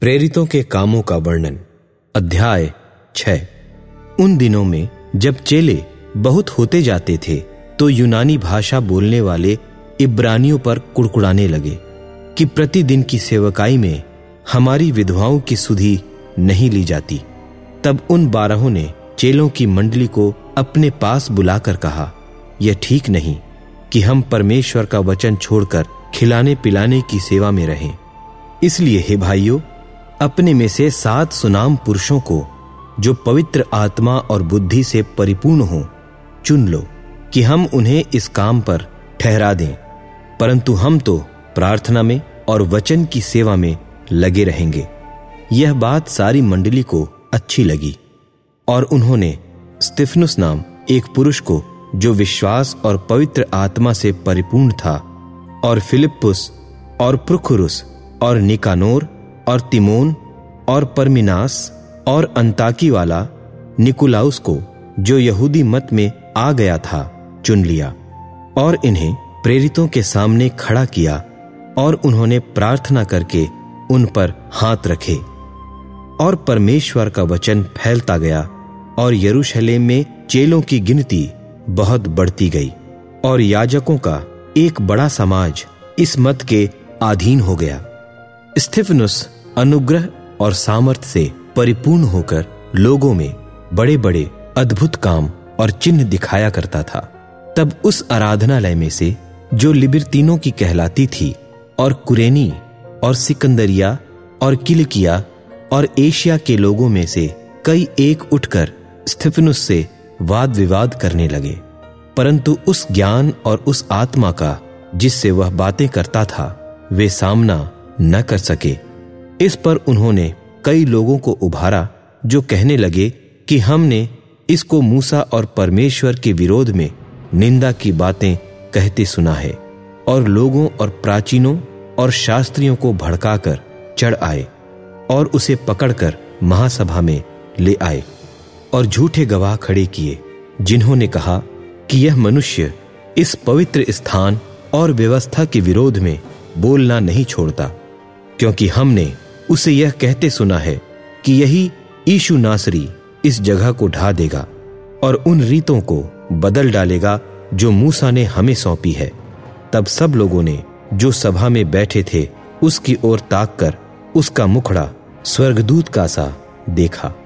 प्रेरितों के कामों का वर्णन। अध्याय 6। उन दिनों में जब चेले बहुत होते जाते थे तो यूनानी भाषा बोलने वाले इब्रानियों पर कुड़कुड़ाने लगे कि प्रतिदिन की सेवकाई में हमारी विधवाओं की सुधि नहीं ली जाती। तब उन 12 ने चेलों की मंडली को अपने पास बुलाकर कहा, यह ठीक नहीं कि हम परमेश्वर का वचन छोड़कर खिलाने पिलाने की सेवा में रहें। इसलिए हे भाइयों, अपने में से 7 सुनाम पुरुषों को जो पवित्र आत्मा और बुद्धि से परिपूर्ण हों चुन लो कि हम उन्हें इस काम पर ठहरा दें, परंतु हम तो प्रार्थना में और वचन की सेवा में लगे रहेंगे। यह बात सारी मंडली को अच्छी लगी और उन्होंने स्तिफनुस नाम एक पुरुष को जो विश्वास और पवित्र आत्मा से परिपूर्ण था, और फिलिप्पुस और प्रुखुरुस और निकानोर और तिमोन और परमिनास और अंताकी वाला निकुलाउस को जो यहूदी मत में आ गया था चुन लिया और इन्हें प्रेरितों के सामने खड़ा किया, और उन्होंने प्रार्थना करके उन पर हाथ रखे। और परमेश्वर का वचन फैलता गया और यरूशलेम में चेलों की गिनती बहुत बढ़ती गई, और याजकों का एक बड़ा समाज इस मत के अधीन हो गया। स्तिफनुस अनुग्रह और सामर्थ से परिपूर्ण होकर लोगों में बड़े बड़े अद्भुत काम और चिन्ह दिखाया करता था। तब उस आराधनालय में से जो लिबर्तीनों की कहलाती थी और कुरेनी और सिकंदरिया और किलिकिया और एशिया के लोगों में से कई एक उठकर स्तिफनुस से वाद विवाद करने लगे, परंतु उस ज्ञान और उस आत्मा का जिससे वह बातें करता था वे सामना न कर सके। इस पर उन्होंने कई लोगों को उभारा जो कहने लगे कि हमने इसको मूसा और परमेश्वर के विरोध में निंदा की बातें कहते सुना है, और लोगों और प्राचीनों और शास्त्रियों को भड़काकर चढ़ आए और उसे पकड़कर महासभा में ले आए और झूठे गवाह खड़े किए, जिन्होंने कहा कि यह मनुष्य इस पवित्र स्थान और व्यवस्था के विरोध में बोलना नहीं छोड़ता, क्योंकि हमने उसे यह कहते सुना है कि यही यीशु नासरी इस जगह को ढा देगा और उन रीतों को बदल डालेगा जो मूसा ने हमें सौंपी है। तब सब लोगों ने जो सभा में बैठे थे उसकी ओर ताककर उसका मुखड़ा स्वर्गदूत का सा देखा।